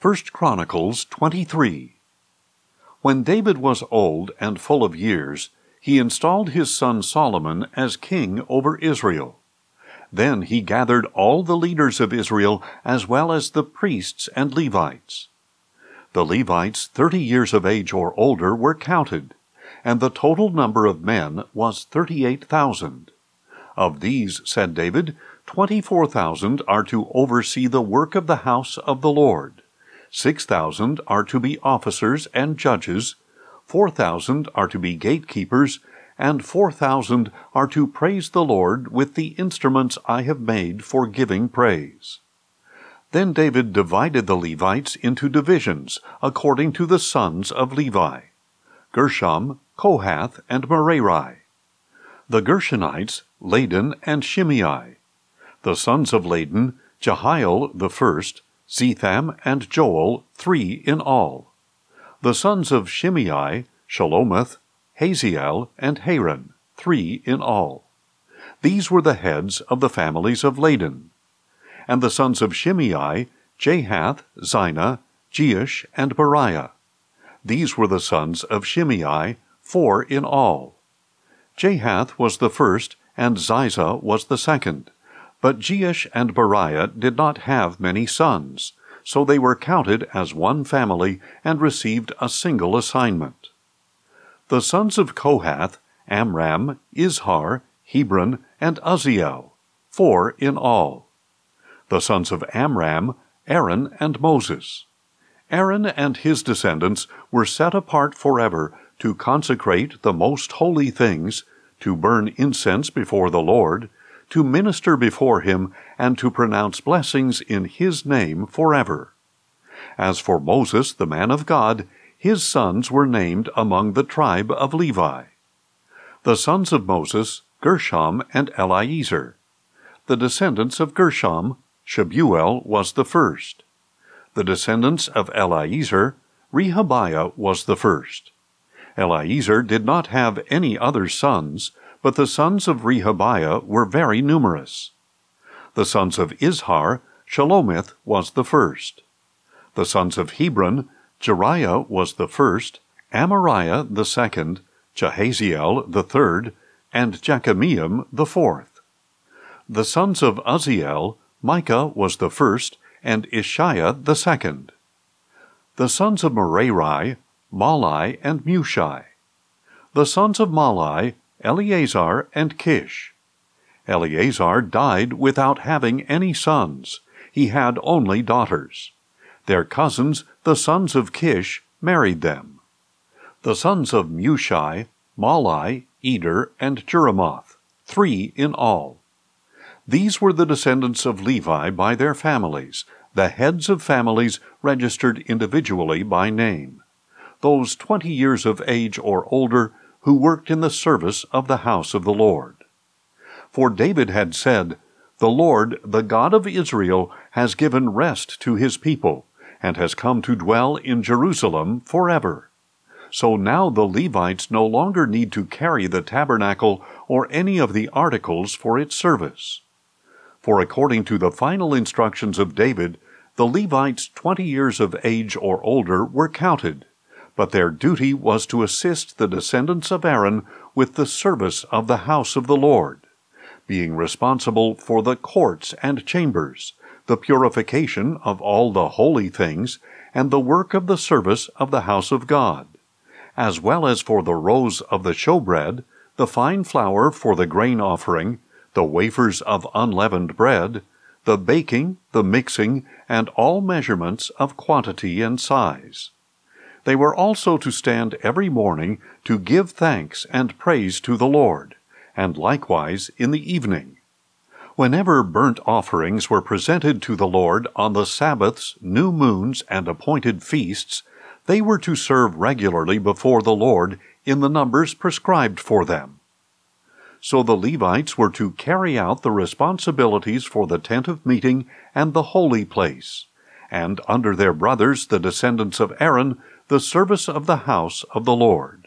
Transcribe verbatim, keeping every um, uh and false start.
First Chronicles twenty-three. When David was old and full of years, he installed his son Solomon as king over Israel. Then he gathered all the leaders of Israel, as well as the priests and Levites. The Levites, thirty years of age or older, were counted, and the total number of men was thirty-eight thousand. Of these, said David, twenty-four thousand are to oversee the work of the house of the Lord. Six thousand are to be officers and judges, four thousand are to be gatekeepers, and four thousand are to praise the Lord with the instruments I have made for giving praise. Then David divided the Levites into divisions, according to the sons of Levi: Gershom, Kohath, and Merari. The Gershonites, Ladan and Shimei. The sons of Ladan, Jehiel the first, Zetham and Joel, three in all. The sons of Shimei, Shalomith, Haziel, and Haran, three in all. These were the heads of the families of Ladan. And the sons of Shimei, Jahath, Zina, Jeush, and Beriah. These were the sons of Shimei, four in all. Jahath was the first, and Ziza was the second. But Jeush and Beriah did not have many sons, so they were counted as one family and received a single assignment. The sons of Kohath, Amram, Izhar, Hebron, and Uzziel, four in all. The sons of Amram, Aaron and Moses. Aaron and his descendants were set apart forever to consecrate the most holy things, to burn incense before the Lord, to minister before him, and to pronounce blessings in his name forever. As for Moses, the man of God, his sons were named among the tribe of Levi. The sons of Moses, Gershom and Eliezer. The descendants of Gershom, Shebuel was the first. The descendants of Eliezer, Rehabiah was the first. Eliezer did not have any other sons, but the sons of Rehabiah were very numerous. The sons of Izhar, Shalomith was the first. The sons of Hebron, Jeriah was the first, Amariah the second, Jahaziel the third, and Jekameam the fourth. The sons of Uzziel, Micah was the first, and Ishiah the second. The sons of Merari, Mahli and Mushi. The sons of Mahli, Eleazar and Kish. Eleazar died without having any sons. He had only daughters. Their cousins, the sons of Kish, married them. The sons of Mushi, Mahli, Eder, and Jeremoth, three in all. These were the descendants of Levi by their families, the heads of families registered individually by name, those twenty years of age or older who worked in the service of the house of the Lord. For David had said, "The Lord, the God of Israel, has given rest to his people, and has come to dwell in Jerusalem forever." So now the Levites no longer need to carry the tabernacle or any of the articles for its service. For according to the final instructions of David, the Levites twenty years of age or older were counted, but their duty was to assist the descendants of Aaron with the service of the house of the Lord, being responsible for the courts and chambers, the purification of all the holy things, and the work of the service of the house of God, as well as for the rows of the showbread, the fine flour for the grain offering, the wafers of unleavened bread, the baking, the mixing, and all measurements of quantity and size. They were also to stand every morning to give thanks and praise to the Lord, and likewise in the evening. Whenever burnt offerings were presented to the Lord on the Sabbaths, new moons, and appointed feasts, they were to serve regularly before the Lord in the numbers prescribed for them. So the Levites were to carry out the responsibilities for the tent of meeting and the holy place, and under their brothers, the descendants of Aaron, the service of the house of the Lord.